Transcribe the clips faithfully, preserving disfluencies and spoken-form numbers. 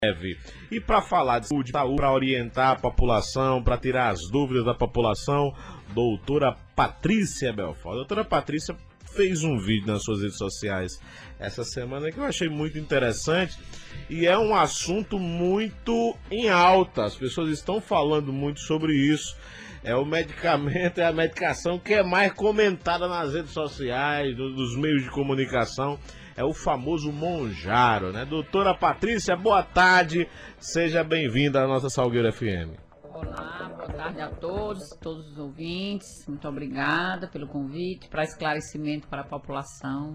E para falar de saúde, para orientar a população, para tirar as dúvidas da população, doutora Patrícia Belfort. A doutora Patrícia fez um vídeo nas suas redes sociais essa semana que eu achei muito interessante e é um assunto muito em alta. As pessoas estão falando muito sobre isso. É o medicamento, é a medicação que é mais comentada nas redes sociais, nos meios de comunicação. É o famoso Mounjaro, né? Doutora Patrícia, boa tarde. Seja bem-vinda à nossa Salgueiro F M. Olá, boa tarde a todos, todos os ouvintes. Muito obrigada pelo convite, para esclarecimento para a população.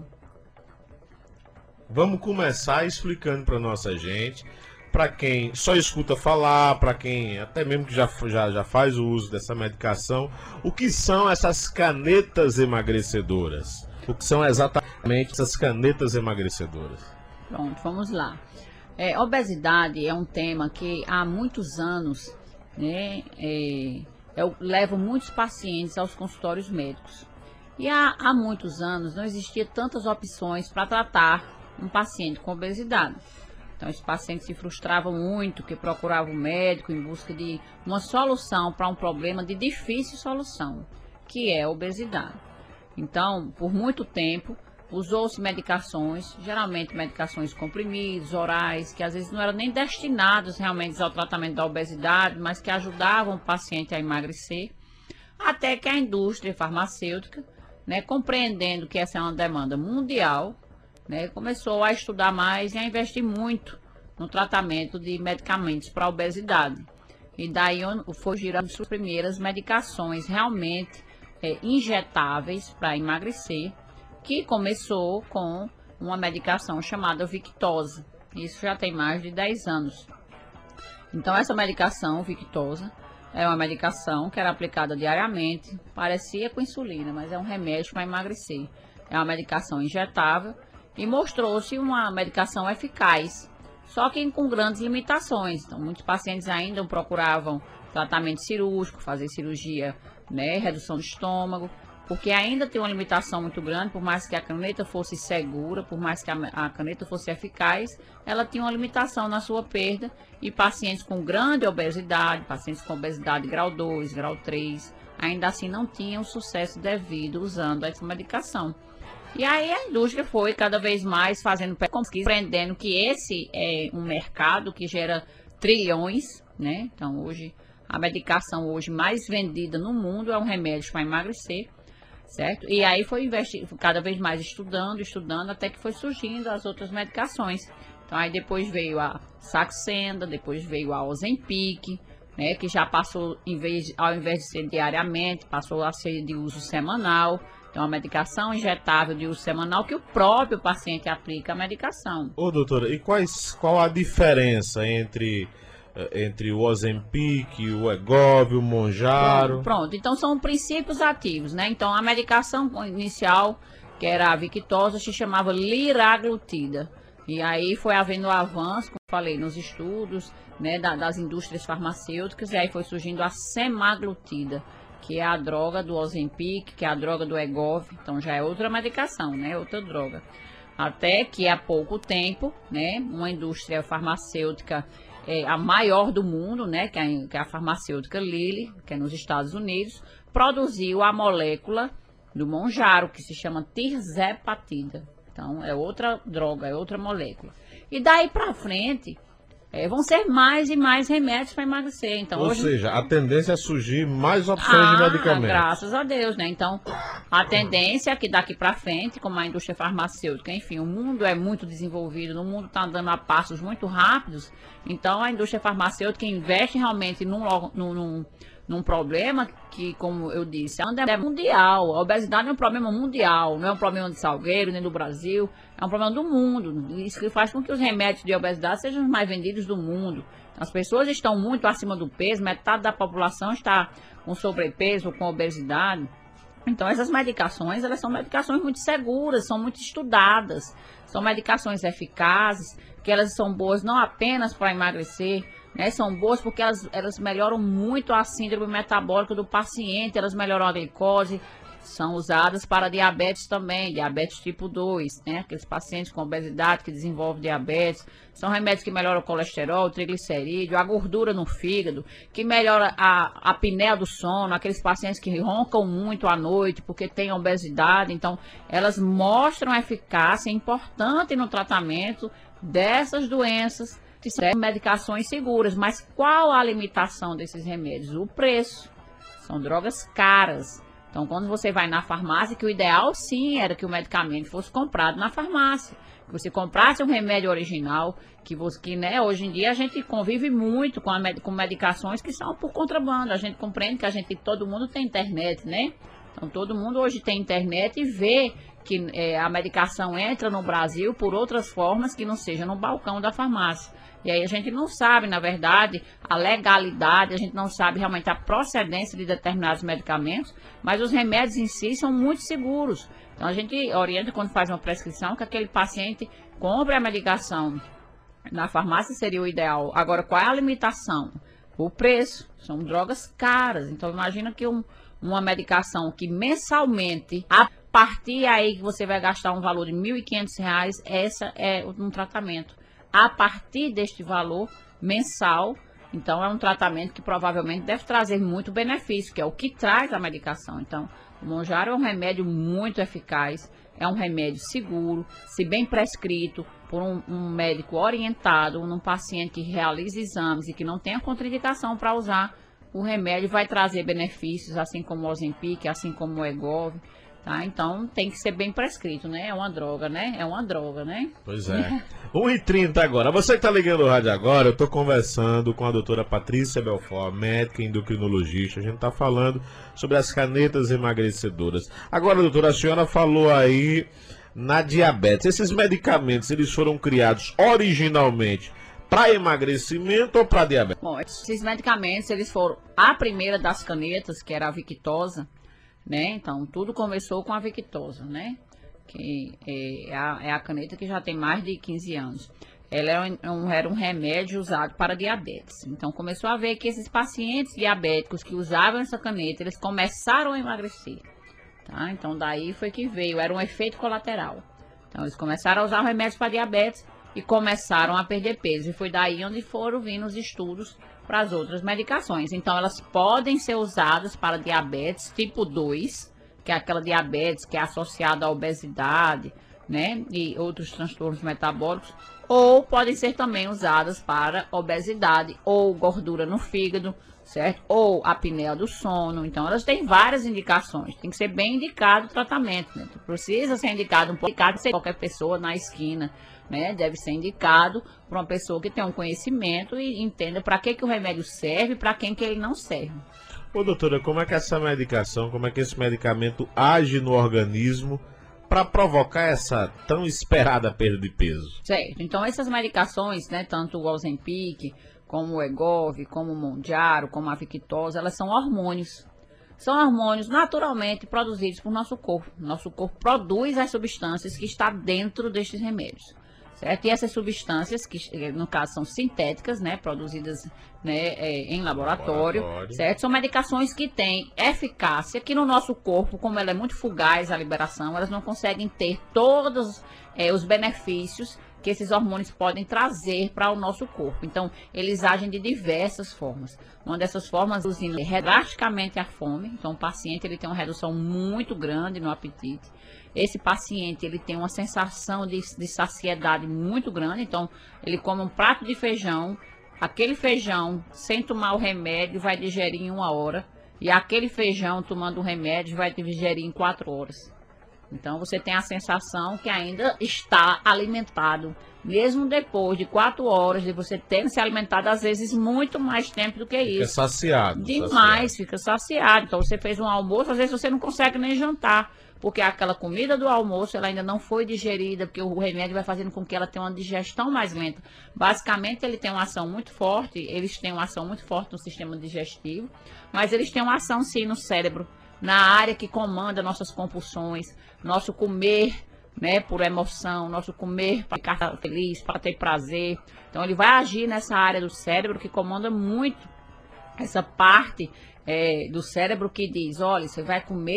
Vamos começar explicando para nossa gente, para quem só escuta falar, para quem até mesmo que já, já, já faz o uso dessa medicação, o que são essas canetas emagrecedoras? O que são exatamente essas canetas emagrecedoras? Pronto, vamos lá. É, obesidade é um tema que há muitos anos, né, é, eu levo muitos pacientes aos consultórios médicos. E há, há muitos anos não existia tantas opções para tratar um paciente com obesidade. Então, os pacientes se frustravam muito, que procuravam o médico em busca de uma solução para um problema de difícil solução, que é a obesidade. Então, por muito tempo, usou-se medicações, geralmente medicações comprimidos, orais, que às vezes não eram nem destinados realmente ao tratamento da obesidade, mas que ajudavam o paciente a emagrecer, até que a indústria farmacêutica, né, compreendendo que essa é uma demanda mundial, né, começou a estudar mais e a investir muito no tratamento de medicamentos para a obesidade. E daí foi girando as primeiras medicações realmente É, injetáveis para emagrecer, que começou com uma medicação chamada Victoza. Isso já tem mais de dez anos. Então, essa medicação, Victoza, é uma medicação que era aplicada diariamente, parecia com insulina, mas é um remédio para emagrecer. É uma medicação injetável e mostrou-se uma medicação eficaz, só que com grandes limitações. Então, muitos pacientes ainda procuravam tratamento cirúrgico, fazer cirurgia, né, redução do estômago, porque ainda tem uma limitação muito grande. Por mais que a caneta fosse segura, por mais que a, a caneta fosse eficaz, ela tinha uma limitação na sua perda, e pacientes com grande obesidade, pacientes com obesidade grau dois, grau três, ainda assim não tinham sucesso devido usando essa medicação. E aí a indústria foi cada vez mais fazendo pesquisa, aprendendo que esse é um mercado que gera trilhões, né? Então hoje a medicação hoje mais vendida no mundo é um remédio para emagrecer, certo? E aí foi investindo, cada vez mais estudando, estudando, até que foi surgindo as outras medicações. Então aí depois veio a Saxenda, depois veio a Ozempic, né, que já passou, em vez, ao invés de ser diariamente, passou a ser de uso semanal. Então, uma medicação injetável de uso semanal que o próprio paciente aplica a medicação. Ô, doutora, e quais, qual a diferença entre... entre o Ozempic, o Wegovy, o Mounjaro? Pronto, pronto, então são princípios ativos, né? Então a medicação inicial, que era a Victoza, se chamava liraglutida. E aí foi havendo um avanço, como falei, nos estudos, né, da, das indústrias farmacêuticas, e aí foi surgindo a semaglutida, que é a droga do Ozempic, que é a droga do Wegovy. Então já é outra medicação, né? Outra droga. Até que há pouco tempo, né, uma indústria farmacêutica, É a maior do mundo, né, que é, a, que é a farmacêutica Lilly, que é nos Estados Unidos, produziu a molécula do Mounjaro, que se chama tirzepatida. Então, é outra droga, é outra molécula. E daí para frente, é, vão ser mais e mais remédios para emagrecer. Então, Ou hoje... seja, a tendência é surgir mais opções ah, de medicamentos. Graças a Deus, né? Então, a tendência é que daqui para frente, como a indústria farmacêutica, enfim, o mundo é muito desenvolvido, o mundo está andando a passos muito rápidos. Então, a indústria farmacêutica investe realmente num, num, num, num problema que, como eu disse, é mundial. A obesidade é um problema mundial, não é um problema de Salgueiro, nem do Brasil, é um problema do mundo. Isso que faz com que os remédios de obesidade sejam os mais vendidos do mundo. As pessoas estão muito acima do peso, metade da população está com sobrepeso, com obesidade. Então, essas medicações, elas são medicações muito seguras, são muito estudadas, são medicações eficazes, que elas são boas não apenas para emagrecer, né, são boas porque elas, elas melhoram muito a síndrome metabólica do paciente, elas melhoram a glicose, são usadas para diabetes também, diabetes tipo dois, né? Aqueles pacientes com obesidade que desenvolvem diabetes. São remédios que melhoram o colesterol, o triglicerídeo, a gordura no fígado, que melhora a, a apneia do sono, aqueles pacientes que roncam muito à noite porque têm obesidade. Então, elas mostram eficácia importante no tratamento dessas doenças, que são medicações seguras. Mas qual a limitação desses remédios? O preço. São drogas caras. Então, quando você vai na farmácia, que o ideal sim era que o medicamento fosse comprado na farmácia. Que você comprasse um remédio original, que, você, que né, hoje em dia a gente convive muito com, a, com medicações que são por contrabando. A gente compreende que a gente, todo mundo tem internet, né? Então, todo mundo hoje tem internet e vê que é, a medicação entra no Brasil por outras formas que não seja no balcão da farmácia. E aí a gente não sabe, na verdade, a legalidade, a gente não sabe realmente a procedência de determinados medicamentos, mas os remédios em si são muito seguros. Então a gente orienta quando faz uma prescrição que aquele paciente compre a medicação na farmácia, seria o ideal. Agora, qual é a limitação? O preço. São drogas caras. Então imagina que um, uma medicação que mensalmente, a partir aí que você vai gastar um valor de mil e quinhentos reais, essa é um tratamento. A partir deste valor mensal, então é um tratamento que provavelmente deve trazer muito benefício, que é o que traz a medicação. Então, o Monjaro é um remédio muito eficaz, é um remédio seguro, se bem prescrito por um, um médico orientado, num paciente que realize exames e que não tenha contraindicação para usar, o remédio vai trazer benefícios, assim como o Ozempic, assim como o Egov. Tá, então tem que ser bem prescrito, né? É uma droga, né? É uma droga, né? Pois é. um e trinta agora. Você que tá ligando o rádio agora, eu tô conversando com a doutora Patrícia Belfort, médica endocrinologista. A gente tá falando sobre as canetas emagrecedoras. Agora, doutora, a senhora falou aí na diabetes. Esses medicamentos, eles foram criados originalmente para emagrecimento ou para diabetes? Bom, esses medicamentos, eles foram a primeira das canetas, que era a Victoza, né? Então, tudo começou com a Victoza, né? Que é a, é a caneta que já tem mais de quinze anos. Ela é um, era um remédio usado para diabetes. Então, começou a ver que esses pacientes diabéticos que usavam essa caneta, eles começaram a emagrecer. Tá? Então, daí foi que veio, era um efeito colateral. Então, eles começaram a usar remédios para diabetes e começaram a perder peso. E foi daí onde foram vindo os estudos para as outras medicações. Então, elas podem ser usadas para diabetes tipo dois, que é aquela diabetes que é associada à obesidade, né, e outros transtornos metabólicos, ou podem ser também usadas para obesidade ou gordura no fígado, certo? Ou apneia do sono. Então, elas têm várias indicações. Tem que ser bem indicado o tratamento, né? Então, precisa ser indicado um pouco, indicado ser qualquer pessoa na esquina, né? Deve ser indicado para uma pessoa que tem um conhecimento e entenda para que, que o remédio serve e para quem que ele não serve. Ô, doutora, como é que essa medicação, como é que esse medicamento age no organismo para provocar essa tão esperada perda de peso? Certo. Então, essas medicações, né, tanto o Ozempic, como o Egov, como o Monjaro, como a Victoza, elas são hormônios. São hormônios naturalmente produzidos por nosso corpo. Nosso corpo produz as substâncias que estão dentro destes remédios, certo? E essas substâncias, que no caso são sintéticas, né, produzidas, né, é, em laboratório, laboratório, certo? São medicações que têm eficácia, que no nosso corpo, como ela é muito fugaz a liberação, elas não conseguem ter todos é, os benefícios que esses hormônios podem trazer para o nosso corpo. Então, eles agem de diversas formas. Uma dessas formas, usando drasticamente a fome. Então, o paciente ele tem uma redução muito grande no apetite. Esse paciente ele tem uma sensação de, de saciedade muito grande. Então, ele come um prato de feijão. Aquele feijão, sem tomar o remédio, vai digerir em uma hora. E aquele feijão, tomando o remédio, vai digerir em quatro horas. Então, você tem a sensação que ainda está alimentado, mesmo depois de quatro horas de você ter se alimentado, às vezes, muito mais tempo do que isso. Fica saciado. Demais, saciado. Fica saciado. Então, você fez um almoço, às vezes você não consegue nem jantar, porque aquela comida do almoço, ela ainda não foi digerida, porque o remédio vai fazendo com que ela tenha uma digestão mais lenta. Basicamente, ele tem uma ação muito forte, eles têm uma ação muito forte no sistema digestivo, mas eles têm uma ação, sim, no cérebro, na área que comanda nossas compulsões, nosso comer, né, por emoção, nosso comer para ficar feliz, para ter prazer. Então, ele vai agir nessa área do cérebro que comanda muito essa parte é, do cérebro que diz, olha, você vai comer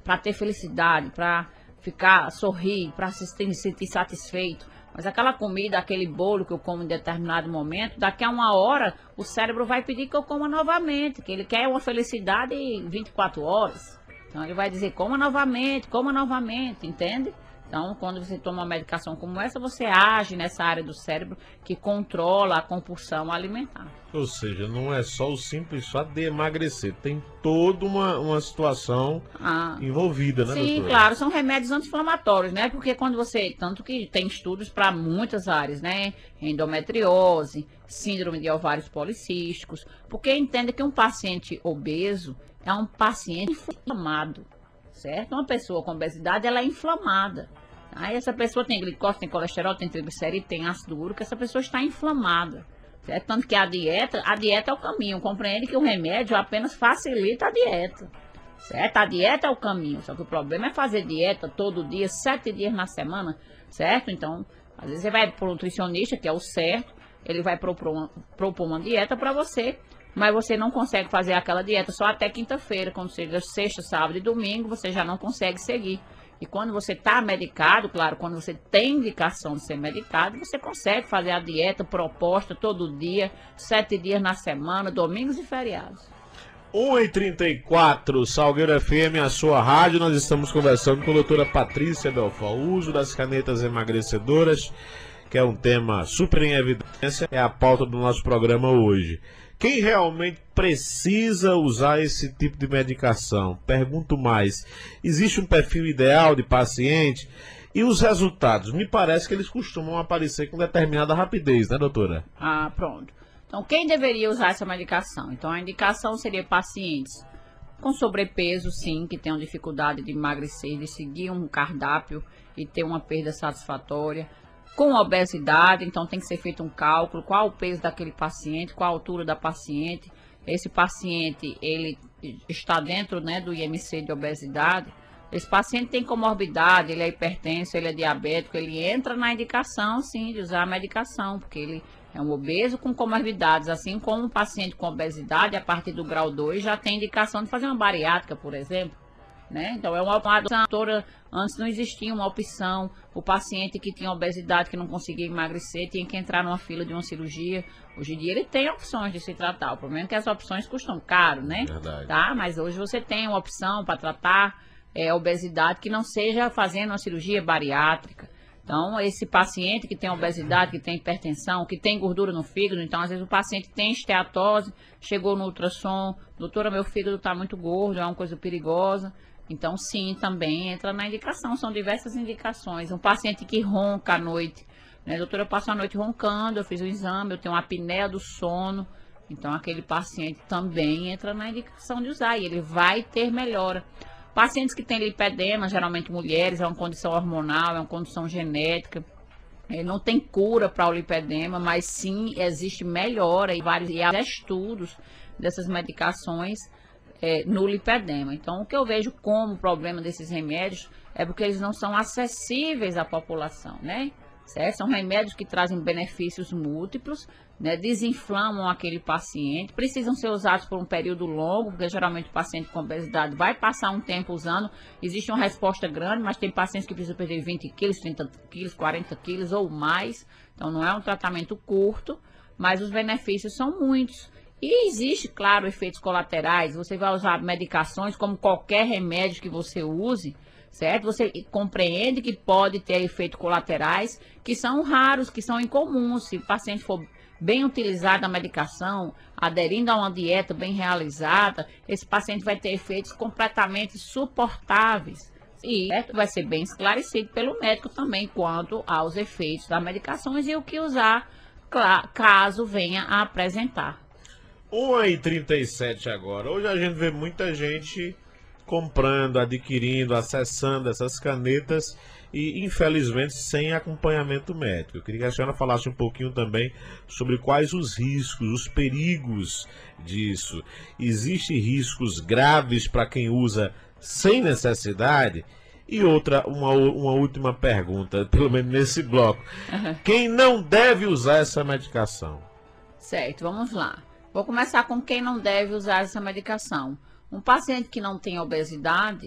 para ter felicidade, para ficar, sorrir, para se sentir satisfeito. Mas aquela comida, aquele bolo que eu como em determinado momento, daqui a uma hora o cérebro vai pedir que eu coma novamente, que ele quer uma felicidade em vinte e quatro horas. Então ele vai dizer, coma novamente, coma novamente, entende? Então, quando você toma uma medicação como essa, você age nessa área do cérebro que controla a compulsão alimentar. Ou seja, não é só o simples fato de emagrecer, tem toda uma, uma situação ah, envolvida, né, sim, doutora? Claro, são remédios anti-inflamatórios, né? Porque quando você, tanto que tem estudos para muitas áreas, né? Endometriose, síndrome de ovários policísticos, porque entende que um paciente obeso é um paciente inflamado, certo? Uma pessoa com obesidade, ela é inflamada. Aí essa pessoa tem glicose, tem colesterol, tem triglicerídeo, tem ácido úrico, essa pessoa está inflamada. Certo? Tanto que a dieta, a dieta é o caminho. Compreende que o remédio apenas facilita a dieta. Certo? A dieta é o caminho. Só que o problema é fazer dieta todo dia, sete dias na semana. Certo? Então, às vezes você vai para o nutricionista, que é o certo, ele vai propor uma, propor uma dieta para você, mas você não consegue fazer aquela dieta só até quinta-feira. Quando chega sexta, sábado e domingo, você já não consegue seguir. E quando você está medicado, claro, quando você tem indicação de ser medicado, você consegue fazer a dieta proposta todo dia, sete dias na semana, domingos e feriados. um e trinta e quatro, Salgueiro F M, a sua rádio. Nós estamos conversando com a doutora Patrícia Belfort. O uso das canetas emagrecedoras, que é um tema super em evidência, é a pauta do nosso programa hoje. Quem realmente precisa usar esse tipo de medicação? Pergunto mais, existe um perfil ideal de paciente? E os resultados? Me parece que eles costumam aparecer com determinada rapidez, né, doutora? Ah, pronto. Então, quem deveria usar essa medicação? Então, a indicação seria pacientes com sobrepeso, sim, que tenham dificuldade de emagrecer, de seguir um cardápio e ter uma perda satisfatória. Com obesidade, então tem que ser feito um cálculo, qual o peso daquele paciente, qual a altura da paciente. Esse paciente, ele está dentro, né, do I M C de obesidade. Esse paciente tem comorbidade, ele é hipertenso, ele é diabético, ele entra na indicação, sim, de usar a medicação, porque ele é um obeso com comorbidades, assim como um paciente com obesidade, a partir do grau dois, já tem indicação de fazer uma bariátrica, por exemplo. Né? Então é uma opção. Antes não existia uma opção. O paciente que tinha obesidade, que não conseguia emagrecer, tinha que entrar numa fila de uma cirurgia. Hoje em dia ele tem opções de se tratar. O problema é que as opções custam caro, né? Verdade. Tá? Mas hoje você tem uma opção para tratar é, obesidade que não seja fazendo uma cirurgia bariátrica. Então, esse paciente que tem obesidade, que tem hipertensão, que tem gordura no fígado, então às vezes o paciente tem esteatose, chegou no ultrassom, doutora, meu fígado está muito gordo, é uma coisa perigosa. Então, sim, também entra na indicação. São diversas indicações. Um paciente que ronca à noite, né? Doutora, eu passo a noite roncando, eu fiz o exame, eu tenho uma apneia do sono. Então, aquele paciente também entra na indicação de usar e ele vai ter melhora. Pacientes que têm lipedema, geralmente mulheres, é uma condição hormonal, é uma condição genética. Não tem cura para o lipedema, mas sim existe melhora e vários e há estudos dessas medicações É, no lipedema. Então, o que eu vejo como problema desses remédios é porque eles não são acessíveis à população, né? Certo? São remédios que trazem benefícios múltiplos, né? Desinflamam aquele paciente, precisam ser usados por um período longo, porque geralmente o paciente com obesidade vai passar um tempo usando, existe uma resposta grande, mas tem pacientes que precisam perder vinte quilos, trinta quilos, quarenta quilos ou mais, então não é um tratamento curto, mas os benefícios são muitos. E existe, claro, efeitos colaterais. Você vai usar medicações como qualquer remédio que você use, certo? Você compreende que pode ter efeitos colaterais que são raros, que são incomuns. Se o paciente for bem utilizado a medicação, aderindo a uma dieta bem realizada, esse paciente vai ter efeitos completamente suportáveis. E certo? Vai ser bem esclarecido pelo médico também quanto aos efeitos das medicações e o que usar caso venha a apresentar. um e trinta e sete agora. Hoje a gente vê muita gente comprando, adquirindo, acessando essas canetas e, infelizmente, sem acompanhamento médico. Eu queria que a senhora falasse um pouquinho também sobre quais os riscos, os perigos disso. Existem riscos graves para quem usa sem necessidade? E outra, uma, uma última pergunta, pelo menos nesse bloco. Uhum. Quem não deve usar essa medicação? Certo, vamos lá. Vou começar com quem não deve usar essa medicação. Um paciente que não tem obesidade,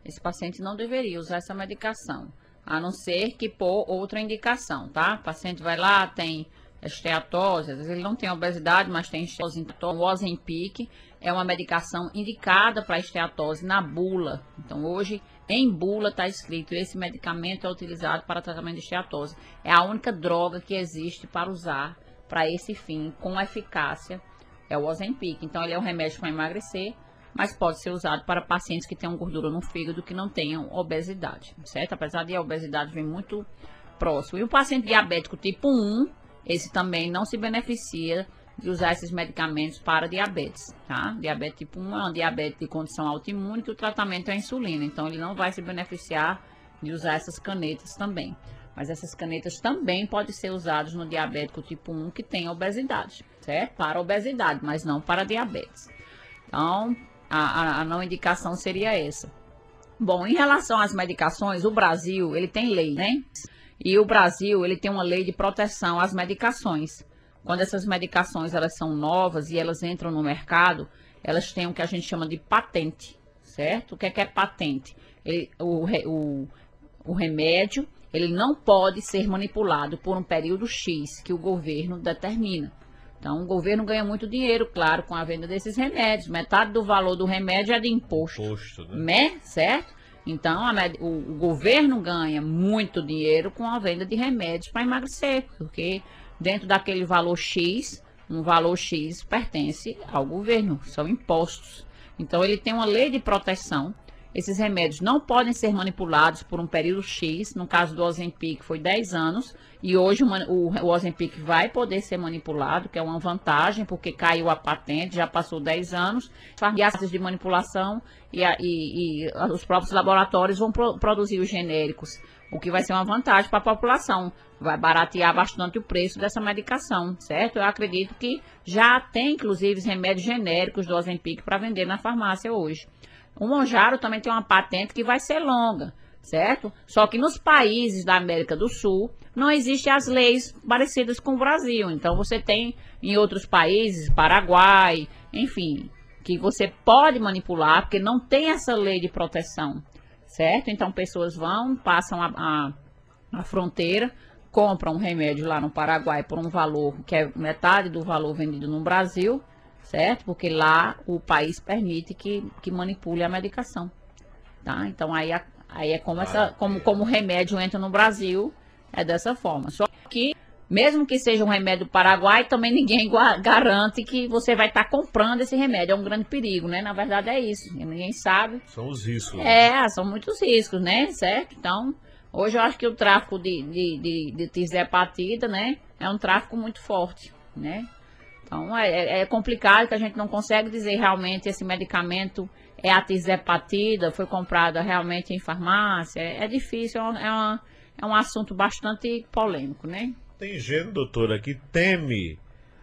esse paciente não deveria usar essa medicação, a não ser que por outra indicação, tá? O paciente vai lá, tem esteatose, às vezes ele não tem obesidade, mas tem esteatose. Então, o Ozempic é uma medicação indicada para esteatose na bula. Então, hoje, em bula está escrito, esse medicamento é utilizado para tratamento de esteatose. É a única droga que existe para usar para esse fim, com eficácia, é o Ozempic. Então, ele é um remédio para emagrecer, mas pode ser usado para pacientes que tenham gordura no fígado, que não tenham obesidade, certo? Apesar de a obesidade vir muito próximo. E o paciente diabético tipo um, esse também não se beneficia de usar esses medicamentos para diabetes, tá? Diabetes tipo um é uma diabetes de condição autoimune, que o tratamento é a insulina, então ele não vai se beneficiar de usar essas canetas também. Mas essas canetas também podem ser usadas no diabético tipo um que tem obesidade, certo? Para obesidade, mas não para diabetes. Então, a, a, a não indicação seria essa. Bom, em relação às medicações, o Brasil, ele tem lei, né? E o Brasil, ele tem uma lei de proteção às medicações. Quando essas medicações, elas são novas e elas entram no mercado, elas têm o que a gente chama de patente, certo? O que é que é patente? Ele, o, o, o remédio, ele não pode ser manipulado por um período X que o governo determina. Então, o governo ganha muito dinheiro, claro, com a venda desses remédios. Metade do valor do remédio é de imposto, imposto né? Certo? Então, a, o, o governo ganha muito dinheiro com a venda de remédios para emagrecer, porque dentro daquele valor X, um valor X pertence ao governo, são impostos. Então, ele tem uma lei de proteção. Esses remédios não podem ser manipulados por um período X. No caso do Ozempic, foi dez anos. E hoje o, o, o Ozempic vai poder ser manipulado, que é uma vantagem, porque caiu a patente, já passou dez anos. Farmácias de manipulação e, a, e, e os próprios laboratórios vão pro, produzir os genéricos, o que vai ser uma vantagem para a população. Vai baratear bastante o preço dessa medicação, certo? Eu acredito que já tem, inclusive, remédios genéricos do Ozempic para vender na farmácia hoje. O Mounjaro também tem uma patente que vai ser longa, certo? Só que nos países da América do Sul não existem as leis parecidas com o Brasil. Então você tem em outros países, Paraguai, enfim, que você pode manipular porque não tem essa lei de proteção, certo? Então pessoas vão, passam a, a, a fronteira, compram um remédio lá no Paraguai por um valor que é metade do valor vendido no Brasil, certo? Porque lá o país permite que, que manipule a medicação, tá? Então aí, aí é como, essa, como, como o remédio entra no Brasil, é dessa forma. Só que, mesmo que seja um remédio do Paraguai, também ninguém garante que você vai estar tá comprando esse remédio. É um grande perigo, né? Na verdade é isso, ninguém sabe. São os riscos. É, são muitos riscos, né? Certo? Então, hoje eu acho que o tráfico de, de, de, de tirzepatida, né? É um tráfico muito forte, né? Então, é, é complicado que a gente não consegue dizer realmente esse medicamento é a tirzepatida, foi comprada realmente em farmácia. É, é difícil, é, uma, é um assunto bastante polêmico, né? Tem gente, doutora, que teme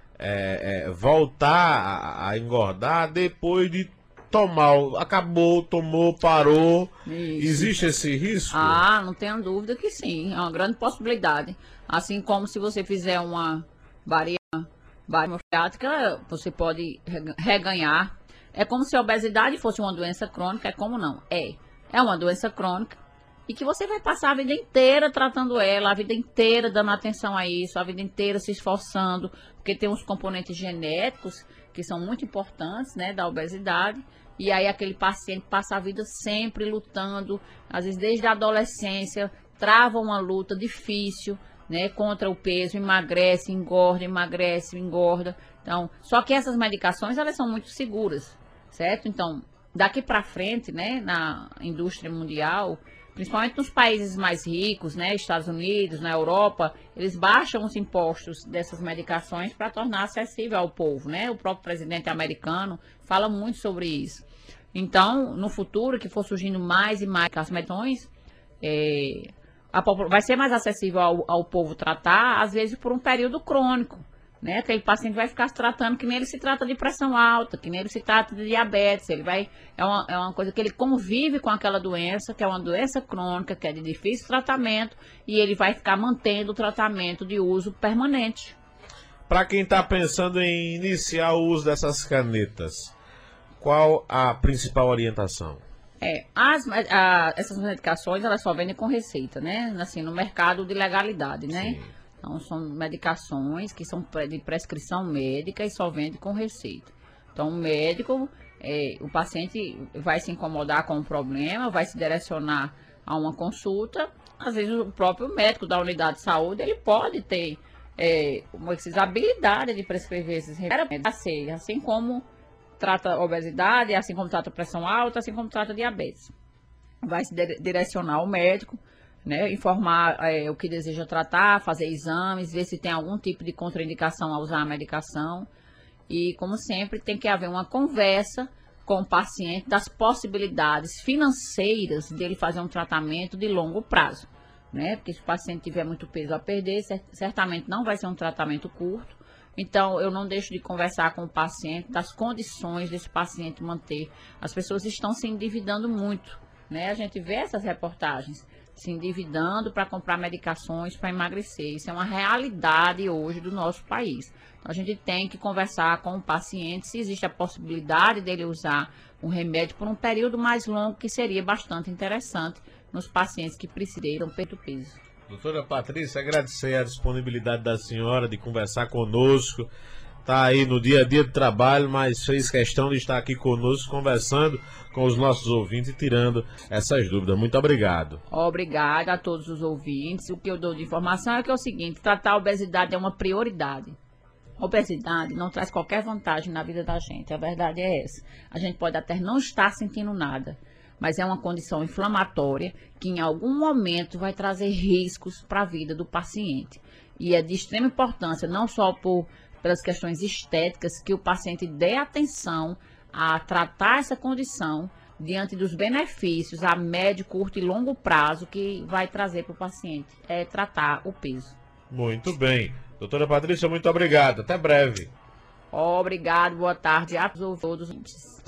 é, é, voltar a, a engordar depois de tomar. Acabou, tomou, parou. Isso. Existe esse risco? Ah, não tenho dúvida que sim. É uma grande possibilidade. Assim como se você fizer uma variante bariátrica, você pode reganhar. É como se a obesidade fosse uma doença crônica, é como não? É. É uma doença crônica e que você vai passar a vida inteira tratando ela, a vida inteira dando atenção a isso, a vida inteira se esforçando, porque tem uns componentes genéticos que são muito importantes, né, da obesidade. E aí aquele paciente passa a vida sempre lutando, às vezes desde a adolescência, trava uma luta difícil, né, contra o peso, emagrece, engorda, emagrece, engorda. Então, só que essas medicações, elas são muito seguras, certo? Então, daqui para frente, né, na indústria mundial, principalmente nos países mais ricos, né, Estados Unidos, na Europa, eles baixam os impostos dessas medicações para tornar acessível ao povo, né? O próprio presidente americano fala muito sobre isso. Então, no futuro, que for surgindo mais e mais as medicações, é, A, vai ser mais acessível ao, ao povo tratar, às vezes por um período crônico, né? Aquele paciente vai ficar se tratando que nem ele se trata de pressão alta, que nem ele se trata de diabetes, ele vai, é uma, é uma coisa que ele convive com aquela doença, que é uma doença crônica, que é de difícil tratamento, e ele vai ficar mantendo o tratamento de uso permanente. Para quem está pensando em iniciar o uso dessas canetas, qual a principal orientação? É, as, a, essas medicações, elas só vendem com receita, né? Assim, no mercado de legalidade, né? Sim. Então, são medicações que são de prescrição médica e só vende com receita. Então, o médico, é, o paciente vai se incomodar com o problema, vai se direcionar a uma consulta. Às vezes, o próprio médico da unidade de saúde, ele pode ter é, uma habilidade de prescrever esses remédios, assim como trata obesidade, assim como trata pressão alta, assim como trata diabetes. Vai se direcionar ao médico, né, informar é, o que deseja tratar, fazer exames, ver se tem algum tipo de contraindicação a usar a medicação. E, como sempre, tem que haver uma conversa com o paciente das possibilidades financeiras dele fazer um tratamento de longo prazo, né? Porque se o paciente tiver muito peso a perder, certamente não vai ser um tratamento curto. Então, eu não deixo de conversar com o paciente das condições desse paciente manter. As pessoas estão se endividando muito, né? A gente vê essas reportagens, se endividando para comprar medicações para emagrecer. Isso é uma realidade hoje do nosso país. Então, a gente tem que conversar com o paciente se existe a possibilidade dele usar um remédio por um período mais longo, que seria bastante interessante nos pacientes que precisam perder peso. Doutora Patrícia, agradecer a disponibilidade da senhora de conversar conosco. Está aí no dia a dia de trabalho, mas fez questão de estar aqui conosco, conversando com os nossos ouvintes e tirando essas dúvidas. Muito obrigado. Obrigada a todos os ouvintes. O que eu dou de informação é que é o seguinte: tratar a obesidade é uma prioridade. A obesidade não traz qualquer vantagem na vida da gente. A verdade é essa. A gente pode até não estar sentindo nada, mas é uma condição inflamatória que em algum momento vai trazer riscos para a vida do paciente. E é de extrema importância, não só por, pelas questões estéticas, que o paciente dê atenção a tratar essa condição diante dos benefícios a médio, curto e longo prazo que vai trazer para o paciente, é tratar o peso. Muito bem. Doutora Patrícia, muito obrigado. Até breve. Obrigado, boa tarde a todos os ouvintes.